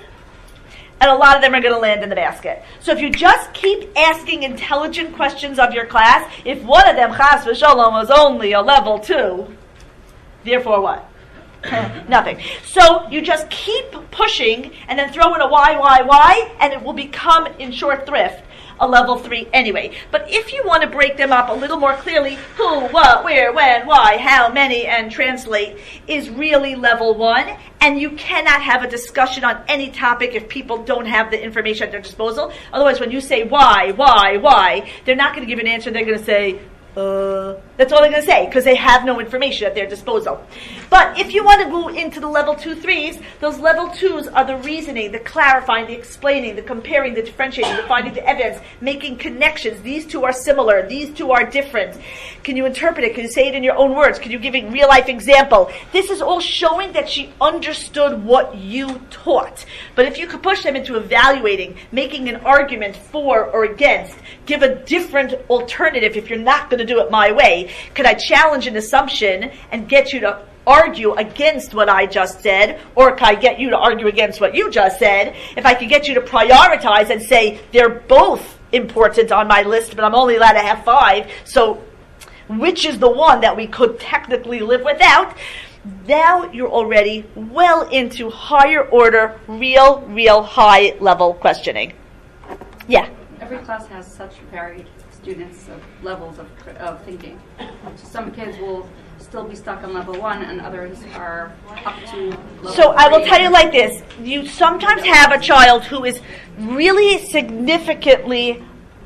and a lot of them are going to land in the basket. So if you just keep asking intelligent questions of your class, if one of them, chas v'sholom, was only a level 2, therefore what? Nothing. So you just keep pushing and then throw in a why, and it will become, in short thrift, a level 3 anyway. But if you want to break them up a little more clearly, who, what, where, when, why, how, many, and translate is really level 1, and you cannot have a discussion on any topic if people don't have the information at their disposal. Otherwise, when you say why, they're not going to give an answer. They're going to say, that's all they're going to say, because they have no information at their disposal. But if you want to go into the level 2, 3s, those level 2s are the reasoning, the clarifying, the explaining, the comparing, the differentiating, the finding the evidence, making connections. These two are similar. These two are different. Can you interpret it? Can you say it in your own words? Can you give a real life example? This is all showing that she understood what you taught. But if you could push them into evaluating, making an argument for or against, give a different alternative if you're not going to do it my way. Could I challenge an assumption and get you to argue against what I just said, or can I get you to argue against what you just said? If I could get you to prioritize and say they're both important on my list, but I'm only allowed to have 5, so which is the one that we could technically live without? Now you're already well into higher order, real high level questioning. Yeah. Every class has such varied students of levels of thinking. So some kids will still be stuck on level 1 and others are up to level 3. So I will tell you like this. You sometimes have a child who is really significantly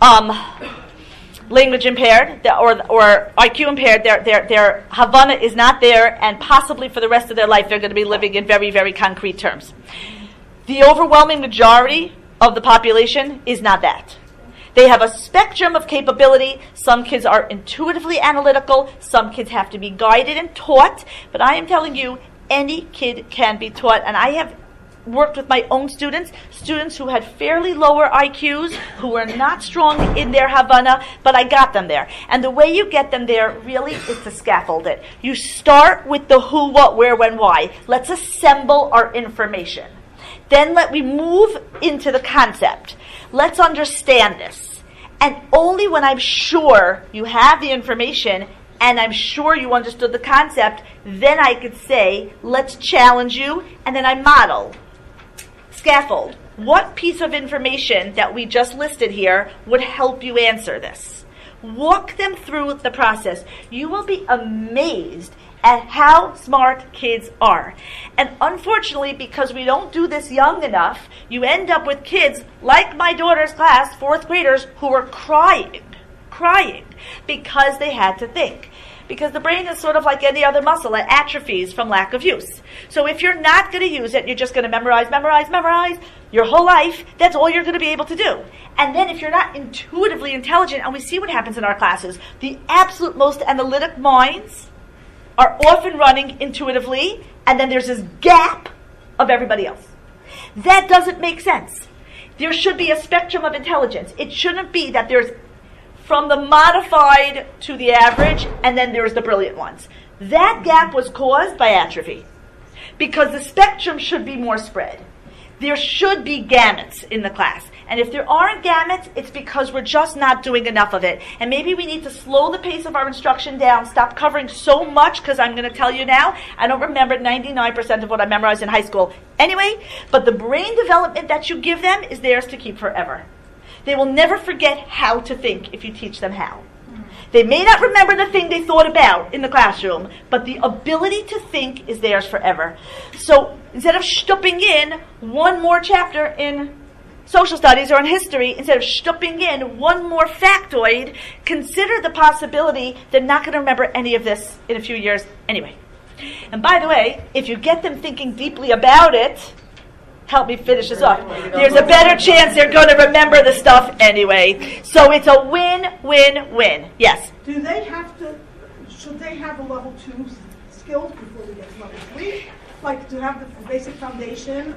language impaired or IQ impaired. Their Havana is not there, and possibly for the rest of their life they're going to be living in very, very concrete terms. The overwhelming majority of the population is not that. They have a spectrum of capability. Some kids are intuitively analytical. Some kids have to be guided and taught. But I am telling you, any kid can be taught. And I have worked with my own students who had fairly lower IQs, who were not strong in their Havana, but I got them there. And the way you get them there really is to scaffold it. You start with the who, what, where, when, why. Let's assemble our information. Then let me move into the concept. Let's understand this. And only when I'm sure you have the information and I'm sure you understood the concept, then I could say, let's challenge you, and then I model. Scaffold. What piece of information that we just listed here would help you answer this? Walk them through the process. You will be amazed at how smart kids are. And unfortunately, because we don't do this young enough, you end up with kids like my daughter's class, 4th graders, who are crying because they had to think. Because the brain is sort of like any other muscle. It atrophies from lack of use. So if you're not going to use it, you're just going to memorize your whole life, that's all you're going to be able to do. And then if you're not intuitively intelligent, and we see what happens in our classes, the absolute most analytic minds are often running intuitively, and then there's this gap of everybody else. That doesn't make sense. There should be a spectrum of intelligence. It shouldn't be that there's from the modified to the average, and then there's the brilliant ones. That gap was caused by atrophy, because the spectrum should be more spread. There should be gamuts in the class. And if there aren't gamuts, it's because we're just not doing enough of it. And maybe we need to slow the pace of our instruction down, stop covering so much, because I'm going to tell you now, I don't remember 99% of what I memorized in high school anyway, but the brain development that you give them is theirs to keep forever. They will never forget how to think if you teach them how. They may not remember the thing they thought about in the classroom, but the ability to think is theirs forever. So instead of stooping in one more chapter in social studies or in history, instead of stooping in one more factoid, consider the possibility they're not going to remember any of this in a few years anyway. And by the way, if you get them thinking deeply about it, help me finish this off, there's a better chance they're going to remember the stuff anyway. So it's a win-win-win. Yes? Should they have the level 2 skills before we get to level 3? Like to have the basic foundation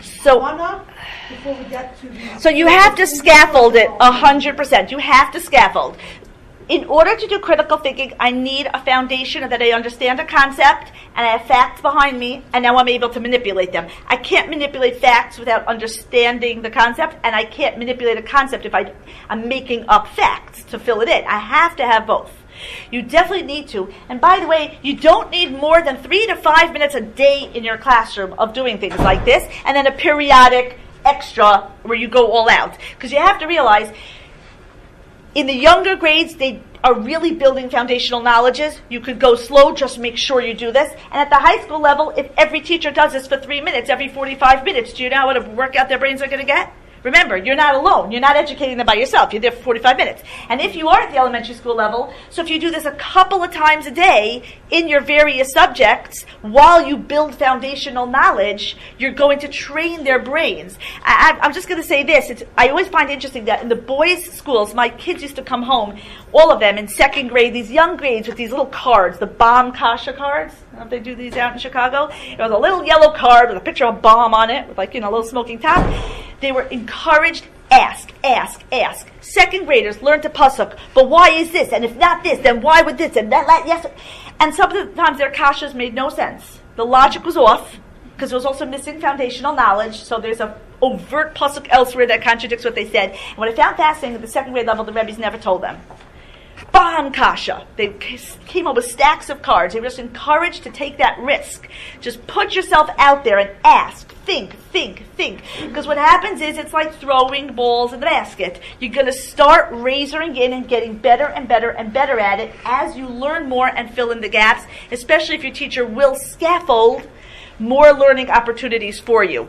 before we get to the... So you have to scaffold it 100%. You have to scaffold. In order to do critical thinking, I need a foundation that I understand a concept and I have facts behind me, and now I'm able to manipulate them. I can't manipulate facts without understanding the concept, and I can't manipulate a concept if I'm making up facts to fill it in. I have to have both. You definitely need to. And by the way, you don't need more than 3 to 5 minutes a day in your classroom of doing things like this, and then a periodic extra where you go all out. Because you have to realize, in the younger grades, they are really building foundational knowledges. You could go slow, just make sure you do this. And at the high school level, if every teacher does this for 3 minutes, every 45 minutes, do you know what a workout their brains are going to get? Remember, you're not alone. You're not educating them by yourself. You're there for 45 minutes. And if you are at the elementary school level, so if you do this a couple of times a day in your various subjects, while you build foundational knowledge, you're going to train their brains. I'm just going to say this. I always find it interesting that in the boys' schools, my kids used to come home, all of them in second grade, these young grades with these little cards, the bomb kasha cards. I don't know if they do these out in Chicago. It was a little yellow card with a picture of a bomb on it, with a little smoking top. They were encouraged, ask. Second graders learn to pasuk, but why is this? And if not this, then why would this? And that, yes. And sometimes their kashas made no sense. The logic was off, because it was also missing foundational knowledge, so there's an overt pasuk elsewhere that contradicts what they said. And what I found fascinating, at the second grade level, the Rebbe's never told them. Bomb kasha. They came up with stacks of cards. They were just encouraged to take that risk. Just put yourself out there and ask. Think. Because what happens is it's like throwing balls in the basket. You're going to start razoring in and getting better and better and better at it as you learn more and fill in the gaps, especially if your teacher will scaffold more learning opportunities for you.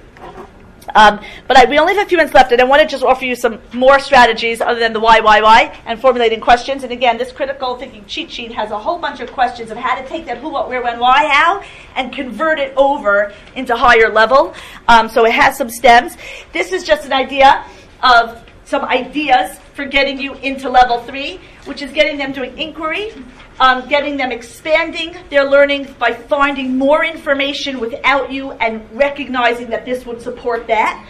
But we only have a few minutes left, and I want to just offer you some more strategies other than the why, and formulating questions. And again, this critical thinking cheat sheet has a whole bunch of questions of how to take that who, what, where, when, why, how, and convert it over into higher level. So it has some stems. This is just an idea of some ideas for getting you into level 3, which is getting them doing inquiry, getting them expanding their learning by finding more information without you and recognizing that this would support that.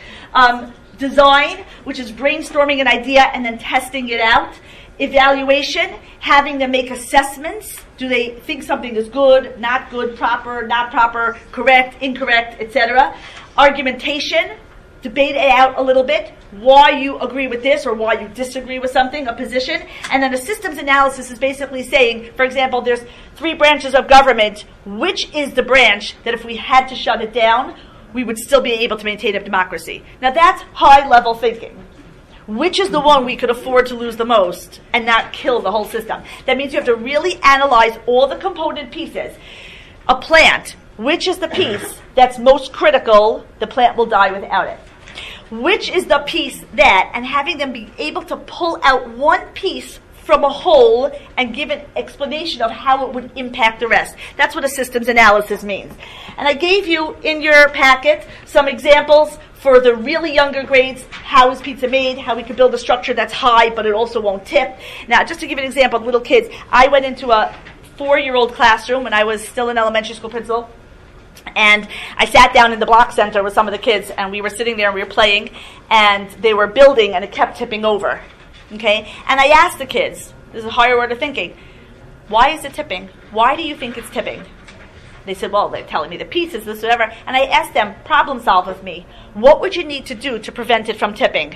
Design, which is brainstorming an idea and then testing it out. Evaluation, having them make assessments. Do they think something is good, not good, proper, not proper, correct, incorrect, etc. Argumentation, debate it out a little bit, why you agree with this or why you disagree with something, a position. And then a systems analysis is basically saying, for example, there's 3 branches of government. Which is the branch that if we had to shut it down, we would still be able to maintain a democracy? Now that's high-level thinking. Which is the one we could afford to lose the most and not kill the whole system? That means you have to really analyze all the component pieces. A plant, which is the piece that's most critical? The plant will die without it. Which is the piece that, and having them be able to pull out one piece from a whole and give an explanation of how it would impact the rest. That's what a systems analysis means. And I gave you in your packet some examples for the really younger grades. How is pizza made? How we could build a structure that's high, but it also won't tip. Now, just to give you an example of little kids, I went into a 4-year-old classroom when I was still an elementary school principal. And I sat down in the block center with some of the kids, and we were sitting there and we were playing, and they were building, and it kept tipping over. Okay? And I asked the kids, this is higher order thinking, why is it tipping? Why do you think it's tipping? They said, well, they're telling me the pieces, this, whatever. And I asked them, problem solve with me. What would you need to do to prevent it from tipping?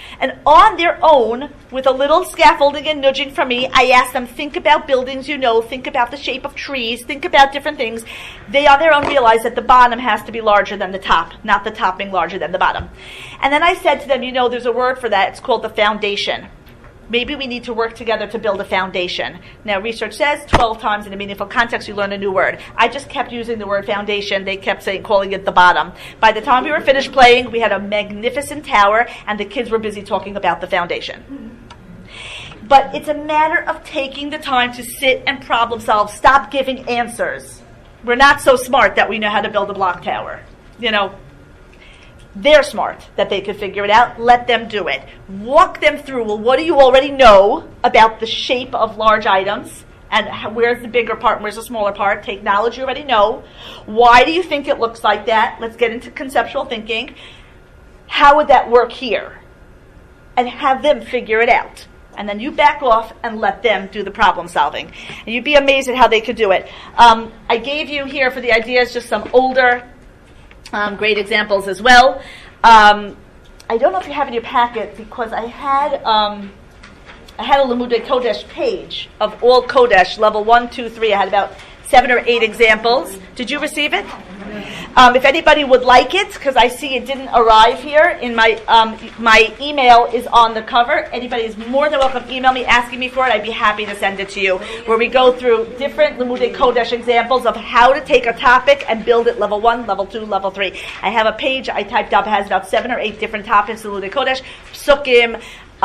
And on their own, with a little scaffolding and nudging from me, I ask them, think about buildings you know, think about the shape of trees, think about different things. They on their own realize that the bottom has to be larger than the top, not the top being larger than the bottom. And then I said to them, you know, there's a word for that. It's called the foundation. Maybe we need to work together to build a foundation. Now, research says 12 times in a meaningful context you learn a new word. I just kept using the word foundation. They kept calling it the bottom. By the time we were finished playing, we had a magnificent tower, and the kids were busy talking about the foundation. But it's a matter of taking the time to sit and problem solve. Stop giving answers. We're not so smart that we know how to build a block tower. You know, they're smart that they could figure it out. Let them do it. Walk them through, well, what do you already know about the shape of large items? And where's the bigger part and where's the smaller part? Take knowledge you already know. Why do you think it looks like that? Let's get into conceptual thinking. How would that work here? And have them figure it out. And then you back off and let them do the problem solving. And you'd be amazed at how they could do it. I gave you here for the ideas just some older great examples as well. I don't know if you have in your packet because I had a Limudei Kodesh page of all Kodesh, level 1, 2, 3. I had about 7 or 8 examples. Did you receive it? If anybody would like it, because I see it didn't arrive here, in my email is on the cover. Anybody is more than welcome to email me asking me for it. I'd be happy to send it to you, where we go through different Limudei Kodesh examples of how to take a topic and build it level 1, level 2, level 3. I have a page I typed up. It has about 7 or 8 different topics of Limudei Kodesh, Psukim,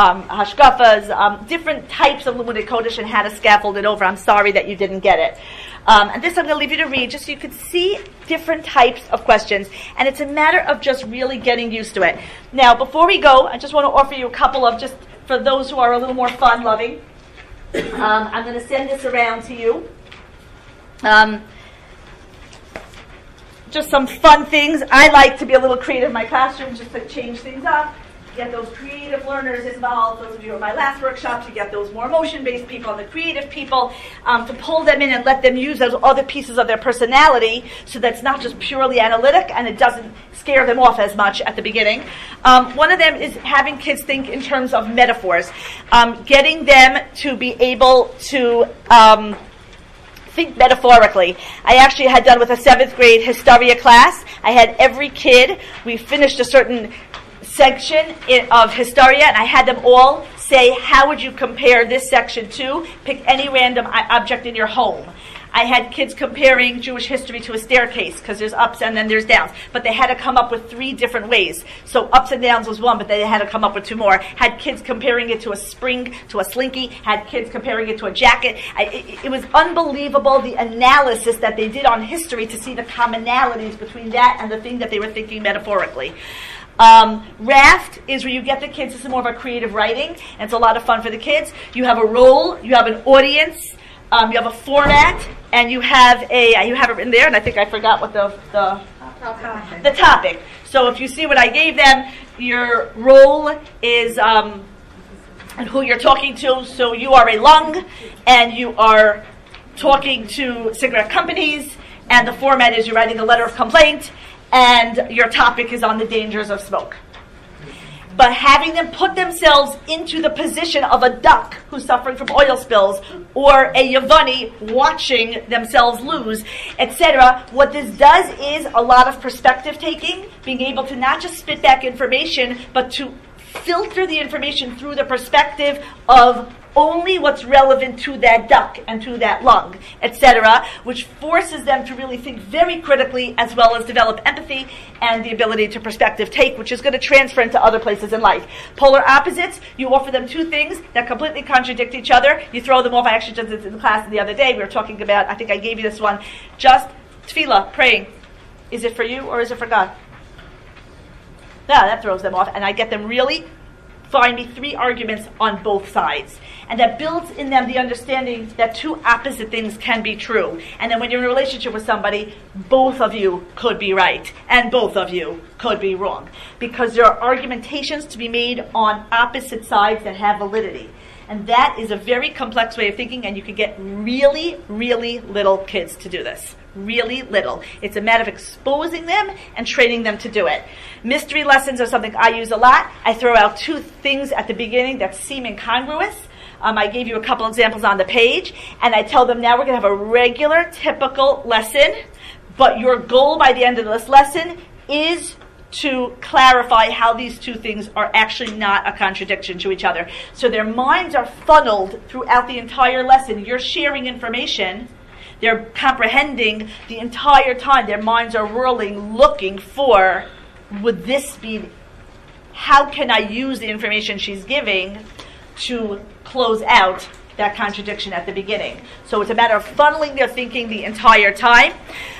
Hashkafas, different types of Limudei Kodesh and how to scaffold it over. I'm sorry that you didn't get it. And this I'm going to leave you to read just so you could see different types of questions. And it's a matter of just really getting used to it. Now, before we go, I just want to offer you a couple of, just for those who are a little more fun-loving, I'm going to send this around to you. Just some fun things. I like to be a little creative in my classroom just to change things up. Get those creative learners involved. Those of you at my last workshop, to get those more emotion-based people and the creative people, to pull them in and let them use those other pieces of their personality so that's not just purely analytic and it doesn't scare them off as much at the beginning. One of them is having kids think in terms of metaphors. Getting them to be able to think metaphorically. I actually had done with a 7th grade Historia class. I had every kid, we finished a certain section of Historia, and I had them all say, how would you compare this section to? Pick any random object in your home. I had kids comparing Jewish history to a staircase, because there's ups and then there's downs. But they had to come up with 3 different ways. So ups and downs was one, but they had to come up with 2 more. Had kids comparing it to a spring, to a slinky. Had kids comparing it to a jacket. It was unbelievable, the analysis that they did on history to see the commonalities between that and the thing that they were thinking metaphorically. Raft is where you get the kids, this is more of a creative writing, and it's a lot of fun for the kids. You have a role, you have an audience, you have a format, and you have it in there, and I think I forgot what the topic. So if you see what I gave them, your role is who you're talking to. So you are a lung, and you are talking to cigarette companies, and the format is you're writing a letter of complaint, and your topic is on the dangers of smoke. But having them put themselves into the position of a duck who's suffering from oil spills, or a Yavani watching themselves lose, etc., what this does is a lot of perspective taking, being able to not just spit back information, but to filter the information through the perspective of only what's relevant to that duck and to that lung, etc., which forces them to really think very critically, as well as develop empathy and the ability to perspective take, which is going to transfer into other places in life. Polar opposites, you offer them 2 things that completely contradict each other. You throw them off. I actually did this in class the other day. We were talking about, I think I gave you this one, just tefillah, praying. Is it for you or is it for God? Yeah, that throws them off. And I get them really find me 3 arguments on both sides. And that builds in them the understanding that 2 opposite things can be true. And then when you're in a relationship with somebody, both of you could be right, and both of you could be wrong. Because there are argumentations to be made on opposite sides that have validity. And that is a very complex way of thinking, and you can get really, really little kids to do this. really little. It's a matter of exposing them and training them to do it. Mystery lessons are something I use a lot. I throw out 2 things at the beginning that seem incongruous. I gave you a couple examples on the page, and I tell them now we're going to have a regular, typical lesson, but your goal by the end of this lesson is to clarify how these 2 things are actually not a contradiction to each other. So their minds are funneled throughout the entire lesson. You're sharing information. They're comprehending the entire time. Their minds are whirling, looking for, would this be, how can I use the information she's giving to close out that contradiction at the beginning. So it's a matter of funneling their thinking the entire time.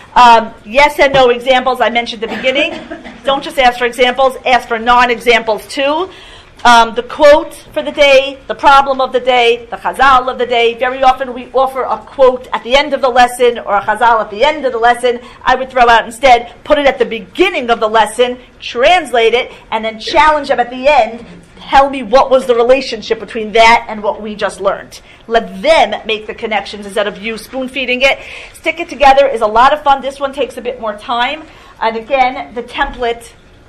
Yes and no examples I mentioned at the beginning. Don't just ask for examples, ask for non-examples too. The quote for the day, the problem of the day, the chazal of the day. Very often we offer a quote at the end of the lesson or a chazal at the end of the lesson. I would throw out instead, put it at the beginning of the lesson, translate it, and then challenge them at the end. Tell me what was the relationship between that and what we just learned. Let them make the connections instead of you spoon-feeding it. Stick it together is a lot of fun. This one takes a bit more time. And again, the template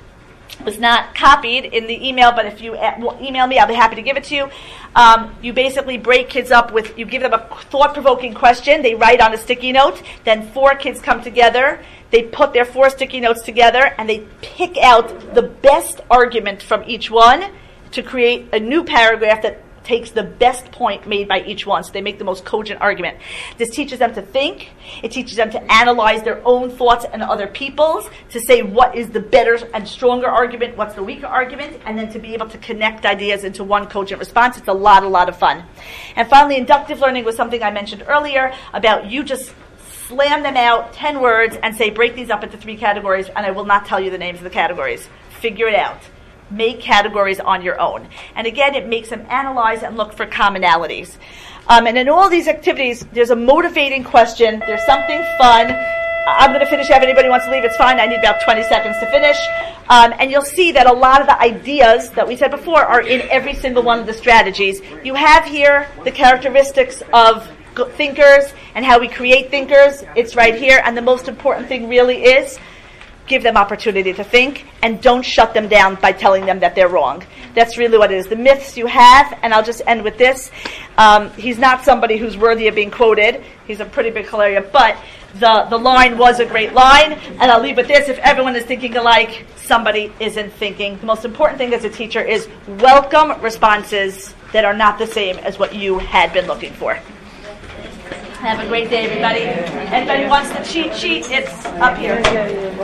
was not copied in the email, but if you email me, I'll be happy to give it to you. You basically break kids up with, you give them a thought-provoking question. They write on a sticky note. Then 4 kids come together. They put their 4 sticky notes together, and they pick out the best argument from each one to create a new paragraph that takes the best point made by each one. So they make the most cogent argument. This teaches them to think. It teaches them to analyze their own thoughts and other people's, to say what is the better and stronger argument, what's the weaker argument, and then to be able to connect ideas into one cogent response. It's a lot of fun. And finally, inductive learning was something I mentioned earlier about you just slam them out, 10 words, and say break these up into 3 categories, and I will not tell you the names of the categories. Figure it out. Make categories on your own. And again, it makes them analyze and look for commonalities. And in all these activities, there's a motivating question. There's something fun. I'm going to finish. If anybody wants to leave, it's fine. I need about 20 seconds to finish. And you'll see that a lot of the ideas that we said before are in every single one of the strategies. You have here the characteristics of thinkers and how we create thinkers. It's right here. And the most important thing really is give them opportunity to think, and don't shut them down by telling them that they're wrong. That's really what it is. The myths you have, and I'll just end with this. He's not somebody who's worthy of being quoted. He's a pretty big hilaria, but the line was a great line, and I'll leave with this. If everyone is thinking alike, somebody isn't thinking. The most important thing as a teacher is welcome responses that are not the same as what you had been looking for. Have a great day, everybody. Anybody wants the cheat sheet, it's up here.